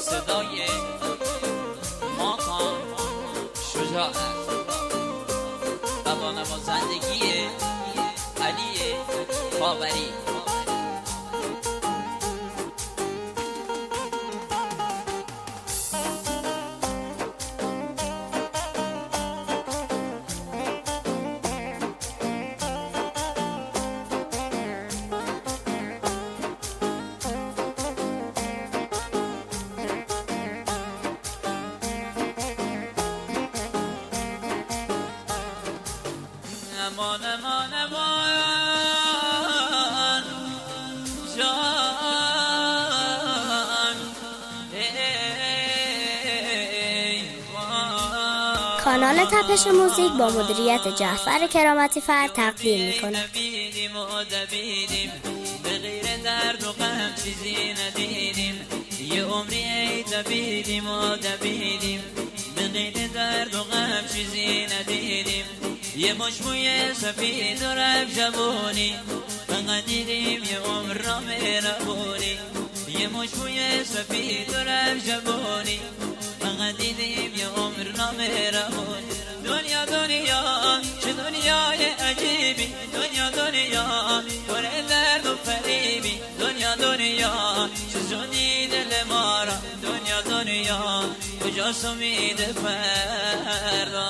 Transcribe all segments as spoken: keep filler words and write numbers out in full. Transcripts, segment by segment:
صدای ماکان شجاعت و با نوازندگی علی خاوری. امان امان امان جان کانال تپش موزیک با مدیریت جعفر کرامتی فر تقدیم میکنه. به غیر درد و غم چیزی ندیدیم، یه عمری ای دویدیم و دویدیم. به غیر درد و غم چیزی ندیدیم، یه مشموی سفید و رفت جوانی. فقط دیدیم یه عمر را مهربونی، یه مشموی سفید و رفت جوانی. فقط دیدیم یه عمر را مهربونی. دنیا دنیا چه دنیای عجیبی، دنیا دنیا پر درد و فریبی. دنیا دنیا چه زنی دل ما را، دنیا دنیا کجاست امید فردا.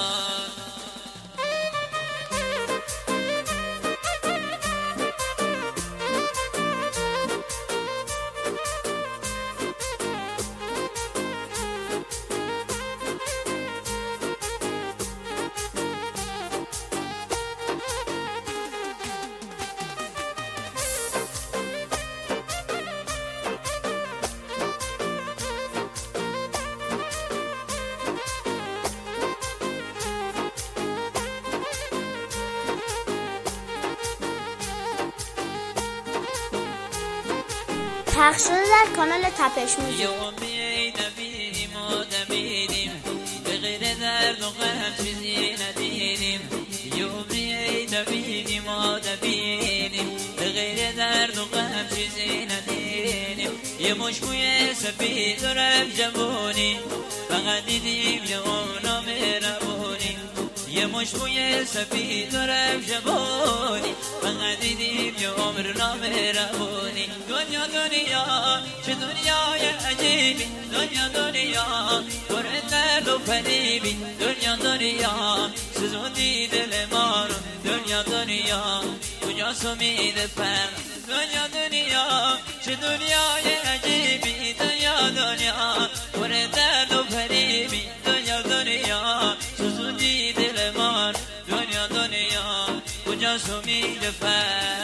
پخش شده در کانال تپش موزیک. یه عمری دویدیم و دویدیم، به غیر درد و غم چیزی ندیدیم. یه عمری دویدیم و دویدیم، به غیر درد و غم چیزی ندیدیم. یه مشموی سفید و رفت جوانی، فقط دیدیم یه عمر مهربونی. یه مشموی سفید و رفت جوانی، فقط دیدیم یه عمر نامهربونی. دنیا دنیا چه دنیای عجیبی، دنیا دنیا پر درد و فریبی. دنیا دنیا سوزوندی دل ما رو، دنیا دنیا کجاست امید فردا. دنیا دنیا چه دنیای عجیبی، دنیا دنیا پر درد و فریبی. دنیا دنیا سوزوندی دل ما رو، دنیا دنیا کجاست امید فردا.